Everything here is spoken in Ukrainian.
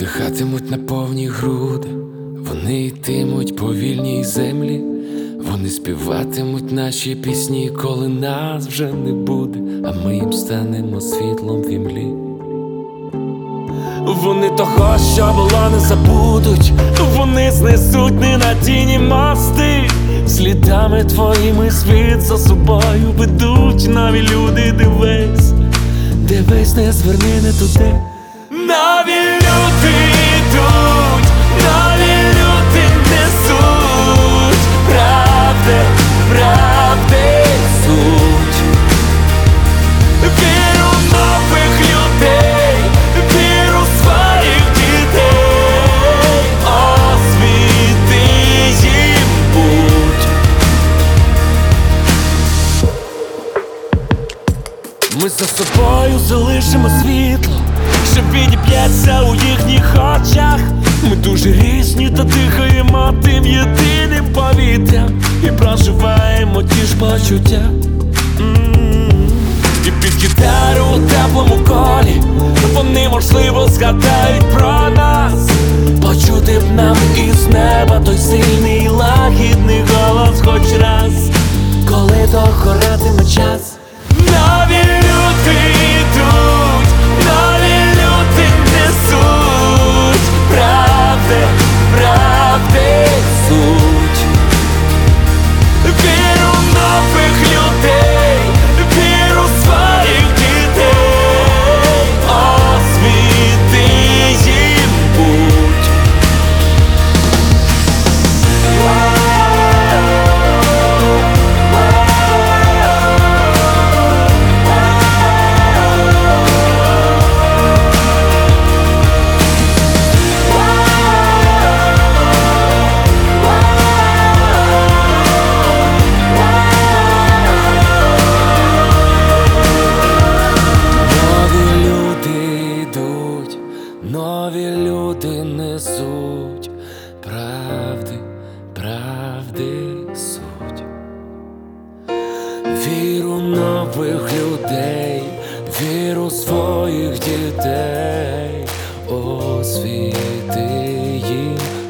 Дихатимуть на повні груди, вони йтимуть по вільній землі, вони співатимуть наші пісні, коли нас вже не буде, а ми їм станемо світлом в імлі. Вони того, що було, не забудуть, вони знесуть ненадійні мости, слідами твоїми світ за собою ведуть нові люди. Дивись, дивись, не зверни не туди. Нові люди йдуть, нові люди несуть правди, правди суть. Віру в нових людей, віру в своїх дітей, освіти їм путь. Ми за собою залишимо світло, що відіб'ється у їхніх очах. Ми дуже різні, та дихаємо тим єдиним повітрям і проживаємо ті ж почуття. І під гітару у теплому колі вони, можливо, згадають про нас. Почути б нам із неба той сильний лагідний голос хоч раз, коли догоратиме час. Нові люди йдуть, нові люди несуть правди, правди суть. Віру в нових людей, віру в своїх дітей, освіти їм путь. Нові люди несуть правди, правди суть. Віру нових людей, віру своїх дітей, освіти їм